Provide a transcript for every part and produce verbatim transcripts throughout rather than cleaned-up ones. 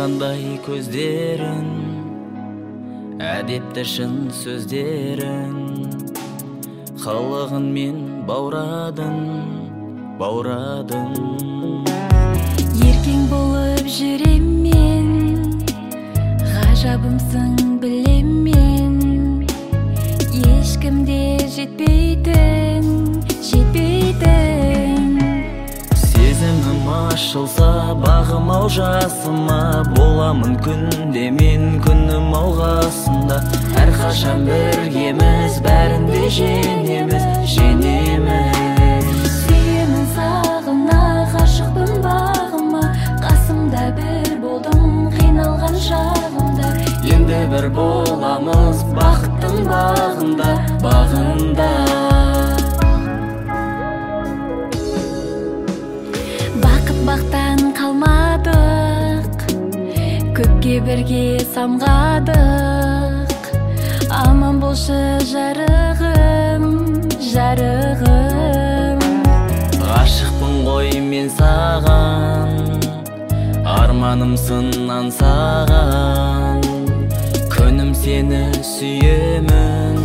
қандай көздерін, әдепті шын сөздерін, қылығын мен баурадың, баурадың. Еркең болып жүрем мен, ғажабымсың білем мен, ешкімде жетпейтін, жетпейтін. Сезімім ашылса бағым-ау жасыма, боламын күнде мен күнім алғасында. Әрқашан біргеміз, бәрінде женеміз, женеміз. Сүйемін сағына, ғашықпын бағыма, қасымда бір болдың қиналған шағымда. Енді бір боламыз бақыттың бағында, бағында. Бақыт бақтан қалмадық, көпке бірге самғадық. Аман болшы жарығым, жарығым. Ғашықпын ғой мен саған, арманымсың аңсаған. Күнім сені сүйемін,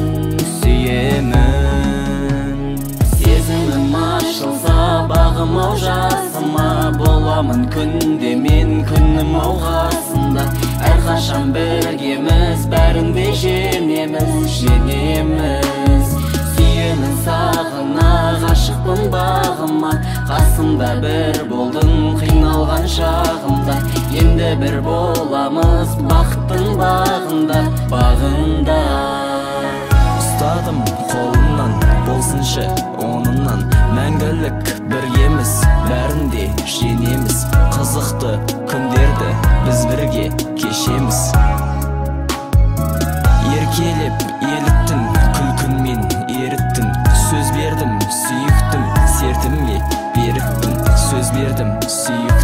сүйемін. Сезімім ашылса бағым-ау жасыма, боламын күнде мен күнім алғасында. Әрқашан біргеміз, бәрінде женеміз, женеміз. Сүйемін сағына, ғашықпын бағыма, қасымда бір болдың қиналған шағымда. Енді бір боламыз бақыттың бағында, бағында. Ұстадым қолымнан, болсыншы онынан, мәңгілік біргеміз, бәрінде женеміз. Қызықты күндерді біз бірге кешеміз. Еркелеп еліктің, күлкінмен еріттің. Сөз бердім, сүйіктім, сертімге беріктім. Сөз бердім, сүйіктім.